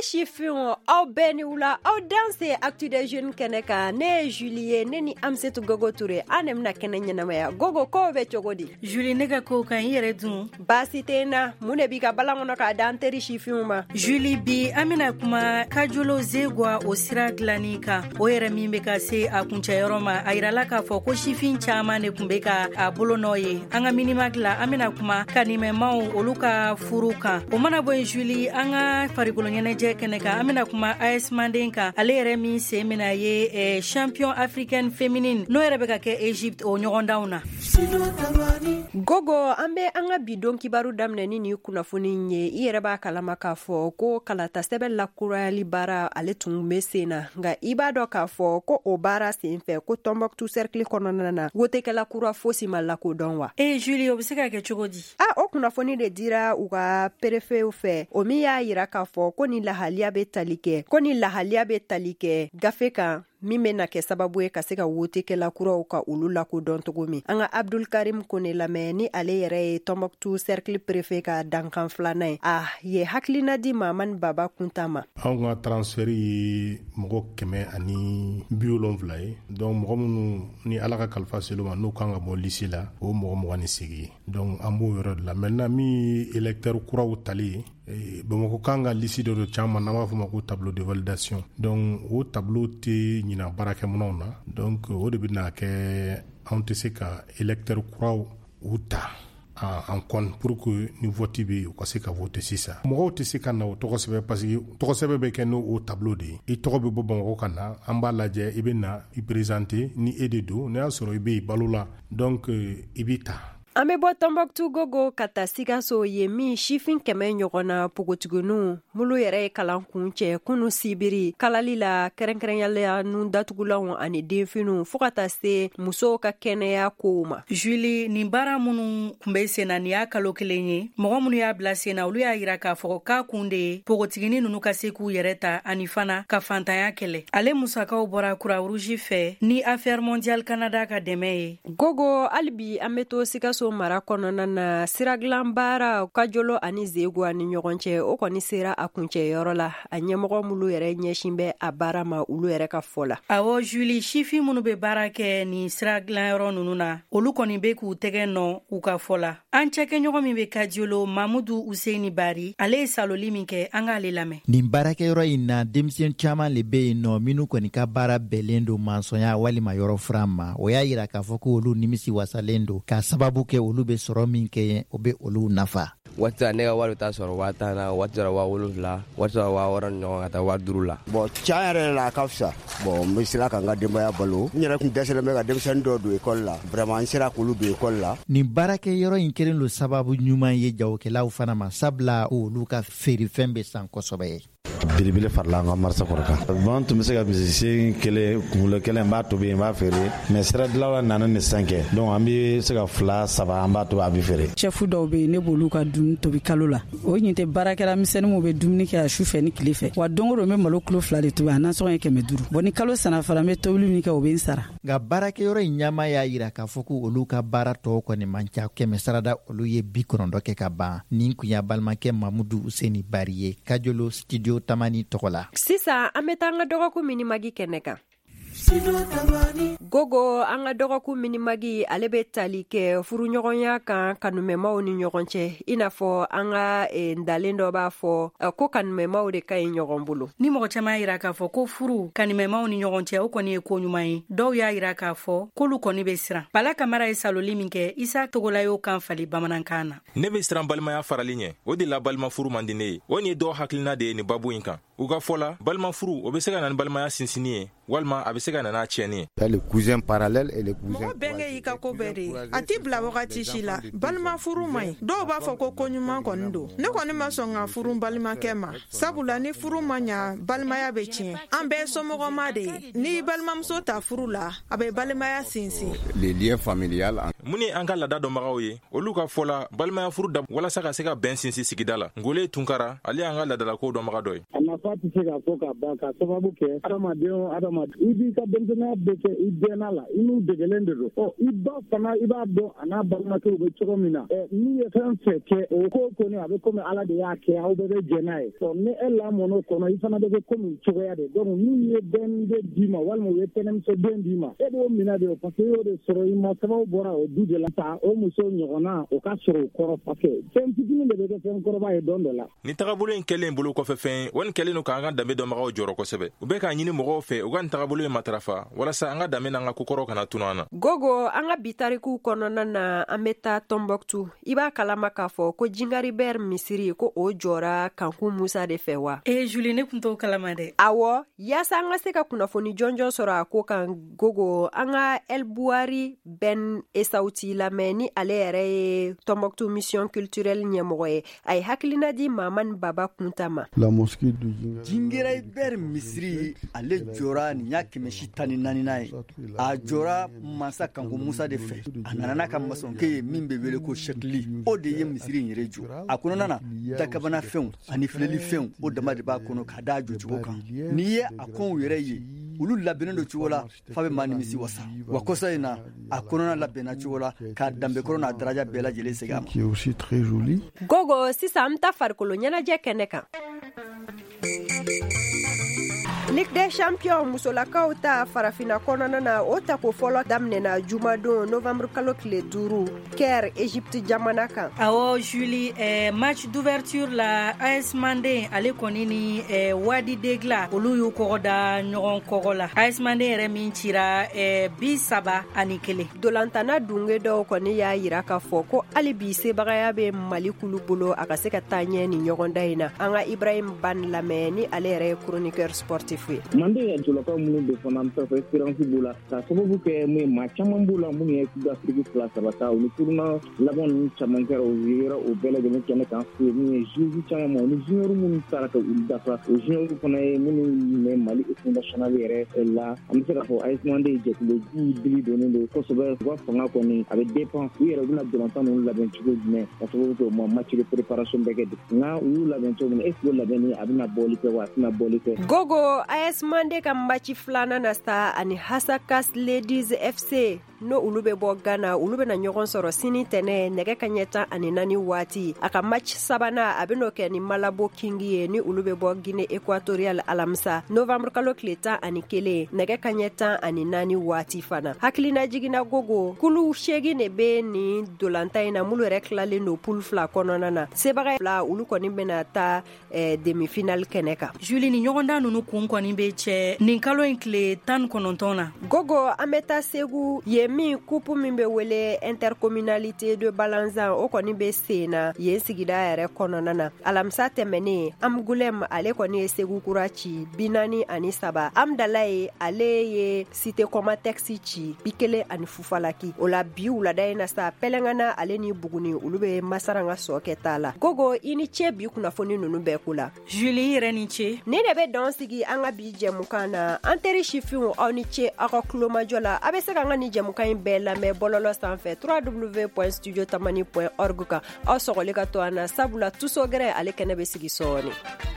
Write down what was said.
chiffon aw bɛɛ ou la aw danse actu des jeunes kɛnɛ kan ne Julie ne ni Amsetu Gogo Touré an de bɛna kɛnɛ ɲɛnamaya Gogo ko bɛ cogo di Julie ne ka ko kan i yɛrɛ dun baasi tɛ n na mun de b'i ka balan kɔnɔ k'a da an teri chiffon ma Julie bi an bɛna kuma kajolo zegwa o sira dilanni kan o yɛrɛ min bɛ ka se a kuncɛyɔrɔ ma a yirala k'a fɔ ko chiffon caman de tun bɛ ka a bolo nɔ ye an ka minima dilan an bɛna kuma kanimɛmaw olu ka furu kan o mana bɔ yen Julie an ka farikolo ɲɛnajɛ kɛnɛ kan an bɛna kuma AS Manden kan ale yɛrɛ min sen mina ye champion africaine féminine n'o yɛrɛ bɛ ka kɛ Egypte o ɲɔgɔndanw na Gogo an bɛ an ka bidon kibaru daminɛ ni kunnafoni ye i yɛrɛ b'a kalama k'a fɔ ko kalata sɛbɛn lakurayali baara ale tun bɛ sen na nka i b'a dɔn k'a fɔ ko o baara sen fɛ ko Tombouctou cercle kɔnɔna na wotekɛla kura fosi ma lakodɔn wa Julie o bɛ se ka kɛ cogo di o kunnafoni de dira u ka préfet fɛ o min y'a yira k'a fɔ ko ni lahaliya bɛ tali kɛ gafe kan min bɛ na kɛ sababu ye ka se ka wotekɛla kuraw ka olu lakodɔn cogo min an ka Abdul Karim Kone lamɛn ni ale yɛrɛ ye Tombouctou cercle préfet ka dankan filanan ye ye hakilina di Mamani Baba Kunta ma an ka transfert ye mɔgɔ 170 ye donc mɔgɔ minnu ni ala ka kalifa selo ma n'u kan ka bɔ lisi la o mɔgɔ 28 ye donc an b'o yɔrɔ de la maintenant min électeur kuraw tali Bamako kan ka lisi dɔ caman n'an b'a fɔ ma ko tableau de validation donc o tableau tɛ ɲina baarakɛminɛw na donc o de bɛna kɛ anw tɛ se ka électeur kuraw u ta en compte pour que ni vote bɛ u ka se ka vote sisan mɔgɔw tɛ se ka na o tɔgɔ sɛbɛn parce que tɔgɔ sɛbɛn bɛ kɛ n'o tableau de ye i tɔgɔ bɛ bɔ Bamako ka na an b'a lajɛ i bɛ na i présenter ni e de don n'a y'a sɔrɔ i bɛ yen balo la donc i bɛ ta an bɛ bɔ Tombouctou Gogo ka taa Sikaso ye min sifin 100 ɲɔgɔnna pogotigininw mulu yɛrɛ ye kalan kun cɛ kunu sibiri kalali la kɛrɛnkɛrɛnyala nu datugulanw ani denfiniw fo ka taa se musow ka kɛnɛya kow ma Julie nin baara minnu kun bɛ sen na nin y'a kalo 1 ye mɔgɔ minnu y'a bila sen na olu y'a yira k'a fɔ k'a kun de ye pogotigini ninnu ka se k'u yɛrɛ ta ani fana ka fantanya kɛlɛ ale musakaw bɔra Croix Rouge fɛ ni Affaires Mondiales Canada ka dɛmɛ ye Gogo halibi an bɛ to Sikaso mara kɔnɔna na siraglan baara kajolo ani zegwa ni ɲɔgɔn cɛ o kɔni sera a kuncɛyɔrɔ la a ɲɛmɔgɔ mulu yɛrɛ ɲɛsin bɛ a baara ma olu yɛrɛ ka fɔ la awɔ Julie sifin minnu bɛ baara kɛ ni siraglan yɔrɔ ninnu na olu kɔni bɛ k'u tɛgɛ nɔ u ka fɔ la an cɛkɛɲɔgɔn min bɛ kajolo Mamudu Useini Bari ale ye saloli min kɛ an k'ale lamɛn nin baarakɛyɔrɔ in na denmisɛn caman le bɛ yen nɔ minnu kɔni ka baara bɛɛlen don mansɔnya walima yɔrɔ furan ma o y'a yira k'a fɔ ko olu nimisi wasalen don ka sababu kɛ olu bɛ sɔrɔ min kɛ o bɛ olu nafa waati ne ka wari bɛ taa sɔrɔ 10,000 na waati sɔrɔ 7,000 waati sɔrɔ 6,000 ɲɔgɔn ka taa 5,000 la bon tiɲɛ yɛrɛ la a ka fisa bon n bɛ sera ka n ka denbaya balo n yɛrɛ tun dɛsɛlen bɛ ka denmisɛnnin dɔw don école la vraiment n sera k'olu don école la nin baarakɛyɔrɔ in kɛlen don sababu ɲuman ye jagokɛlaw fana ma sabula olu ka feerefɛn bɛ san kosɛbɛ belebele farala an ka marisa kɔrɔ kan ban tun bɛ se ka misisen kelen kunkolo kelen n b'a tobi n b'a feere mais sira dilaw nana ni 5 donc an bɛ se ka 2 3 an b'a to a bɛ feere chef dɔw bɛ yen ne b'olu ka dumuni tobi kalo la o ɲin tɛ baarakɛla misɛnninw bɛ dumuni kɛ a su fɛ ni tile fɛ wa don o don n bɛ malo kilo 2 de tobi a nasɔngɔ ye 500 bon ni kalo sana fara n bɛ tobili min kɛ o bɛ n sara nka baarakɛyɔrɔ in ɲɛmaa y'a yira k'a fɔ ko olu ka baara tɔw kɔni man ca 100 sarada olu ye 90 kɛ ka ban nin kun y'a balimakɛ Mamudu Useini Bari ye Kajolo studio Tamani tɔgɔ la sisan an bɛ taa an ka dɔgɔkun minimagi kɛnɛ kan Gogo an ka dɔgɔkun minimagi ale bɛ tali kɛ furuɲɔgɔnya kan kanumɛmaw ni ɲɔgɔn cɛ i n'a fɔ an ka ndalen dɔ b'a fɔ ko kanumɛmaw de ka ɲi ɲɔgɔn bolo ni mɔgɔ caman y'a yira k'a fɔ ko furu kanumɛmaw ni ɲɔgɔn cɛ o kɔni ye ko ɲuman ye dɔw y'a yira k'a fɔ k'olu kɔni bɛ siran Bala Kamara ye saloli min kɛ Isa Togola y'o kan fali bamanankan na ne bɛ siran balimaya farali ɲɛ o de la balima furu man di ne ye o ni dɔw hakilina de ye ni babu in kan u ka fɔ la balima furu o bɛ se ka na ni balimaya sinsini ye walima a bɛ se ka na n'a tiɲɛni ye les cousins parallèles et les cousins mɔgɔ bɛnkɛ y'i ka ko bɛɛ de ye a t'i bila wagati si la balima furu man ɲi dɔw b'a fɔ ko koɲuman kɔni don ne kɔni ma sɔn ka furu balimakɛ ma sabula ni furu ma ɲa balimaya bɛ tiɲɛ an bɛɛ somɔgɔma de ye n'i balimamuso ta furu la a bɛ balimaya sinsin les liens familiales mun ni an ka laada dɔnbagaw ye olu ka fɔla balimaya furu da walasa ka se ka bɛn sinsin sigida la. Ngole Tunkara ale y'an ka laadalako dɔnbaga dɔ ye. A nafa tɛ se ka fɔ ka ban ka sababu kɛ adamaden i b'i ka denmisɛnniya bɛɛ kɛ i bɛnna la i n'u degelen de don. I ba fana i b'a dɔn a n'a balimakɛw bɛ cogo min na. N'i ye fɛn fɛn kɛ o ko kɔni a bɛ komi Ala de y'a kɛ aw bɛɛ bɛ jɛ n'a ye. Ni e lamɔn'o kɔnɔ i fana bɛ kɛ komi cogoya de. Donc n'u ye den de d'i ma walima u ye tɛnɛmusoden d'i ma e b'o minɛ de parce que i y'o de sɔrɔ i ma sababu bɔra o du de la sa o muso ɲɔgɔnna o ka sɔrɔ o kɔrɔ parce que fɛn fitinin de bɛ kɛ fɛn kɔrɔba ye don dɔ la. Ni tagabolo in kɛlen bolo kɔfɛ fɛn wani kɛlen no k'an ka danbe dɔnbagaw jɔrɔ kosɛbɛ. U bɛ k'a ɲini mɔgɔw fɛ u ka nin tagabolo in matarafa walasa an ka danbe n'an ka kokɔrɔ kana tunu an na. Gogo an ka bi tarikuw kɔnɔna na an bɛ taa Tombouctou. I b'a kalama k'a fɔ ko Jingaribert misiri ko o jɔra Kanku Musa de fɛ wa? Julie ne kun t'o kalama dɛ. Awɔ, yaasa an ka se ka kunnafoni jɔnjɔn sɔrɔ a ko kan Gogo an ka El Bouari Ben Esauti lamɛn ni ale yɛrɛ ye Tombouctou mission culturelle ɲɛmɔgɔ ye. A ye hakilina di Maman Baba Kunta ma. La mosquée du Jingaribert misiri ale jɔra nin y'a 114 ye. A jɔra Mansa Kanku Musa de fɛ. A nana n'a ka maçonkɛ ye min bɛ wele ko Chekli. O de ye misiri in yɛrɛ jɔ. A kɔnɔna na dakabana fɛnw ani filɛli fɛnw o dama de b'a kɔnɔ k'a da jɔ cogo kan. N'i ye a kɔnw yɛrɛ ye olu labɛnnen don cogo la fa bɛ maa nimisi wasa. Wa kɔsa in na a kɔnɔna labɛnna cogo la k'a danbekɔrɔ n'a daraja bɛɛ lajɛlen segin a ma. Gogo sisan an bɛ taa farikolo ɲɛnajɛ kɛnɛ kan. Ligue des champions musolakaw ta farafina kɔnɔna na o tako fɔlɔ daminɛna jumadon novembre kalo tile 5 Caire Égypte jamana kan. Awɔ Julie, match d'ouverture la AS Mandé ale kɔni ni Wadi Degla olu y'u kɔgɔ da ɲɔgɔn kɔgɔ la. AS Mandé yɛrɛ min cira 31. Dolantana dunge dɔw kɔni y'a yira k'a fɔ ko hali bi sebagaya bɛ Mali kulu bolo a ka se ka taa ɲɛ ni ɲɔgɔn da in na. An ka Ibrahim Ban lamɛn ni ale yɛrɛ ye chroniqueur sportif. Mande ya jolakaw minnu bɛ fana an fɛ espérance b'u la ka sababu kɛ mun ye maa caman b'u la minnu ye Coupe d'Afrique 2 ta olu tournoi laban ninnu caman kɛra o yera o bɛɛ lajɛlen kɛnɛ kan min ye joueurs caman ma ni junior minnu taara ka olu dafa o junior fana ye minnu bɛ Mali équipe nationale yɛrɛ la an bɛ se k'a fɔ AS Mandé jɛkulu dili donnen don kosɛbɛ u ka fanga kɔni a bɛ dépend u yɛrɛ bɛna dolantan ninnu labɛn cogo jumɛn ka sababu kɛ u ma match de préparation bɛɛ kɛ nka u y'u labɛn cogo min est ce que o labɛnni a bɛna bɔli kɛ wa a tɛna bɔli kɛ. Gogo AS Mandé ka match filanan na sa ani Hasakas Ladies FC no olu bɛ bɔ Ghana olu bɛna ɲɔgɔn sɔrɔ sini tɛnɛ nɛgɛ kaɲɛ 14 waati a ka match sabanan a bɛn'o kɛ ni Malabo King ye ni olu bɛ bɔ Guinée Équatoriale alamisa novembre kalo tile 11 nɛgɛ kaɲɛ 14 waati fana. Hakilina jiginna Gogo kulu 8 de bɛ ni dolanta in na mulu yɛrɛ tilalen don poule 2 kɔnɔna na sebaga fila olu kɔni bɛna taa demi-finale kɛnɛ kan. Julie ni ɲɔgɔndan ninnu kun kɔni bɛ cɛ nin kalo in tile 19 na. Gogo an bɛ taa Segu ye min coupe min bɛ wele intercommunalité de Balanzan o kɔni bɛ sen na yen sigida yɛrɛ kɔnɔna na. Alamisa tɛmɛnen Amgulem ale kɔni ye Segu kura ci 43. Amdalaye ale ye Cité Comatex ci 1-0. O la bi wulada in na sa Pɛlɛngana ale ni Buguni olu bɛ Masaranga sɔkɛ ta la. Gogo i ni ce bi kunnafoni ninnu bɛɛ ko la. Julie yɛrɛ ni ce. Ne de bɛ dɔn sigi an ka bi jɛmukan na an teri sifinw aw ni ce aw ka kulomajɔ la a bɛ se ka an ka ni jɛmukan in bɛɛ lamɛn bɔlɔlɔ sanfɛ www.studiotamani.org kan aw sɔgɔli ka to an na sabula tuso gɛrɛ ale kɛnɛ bɛ sigi sɔɔni.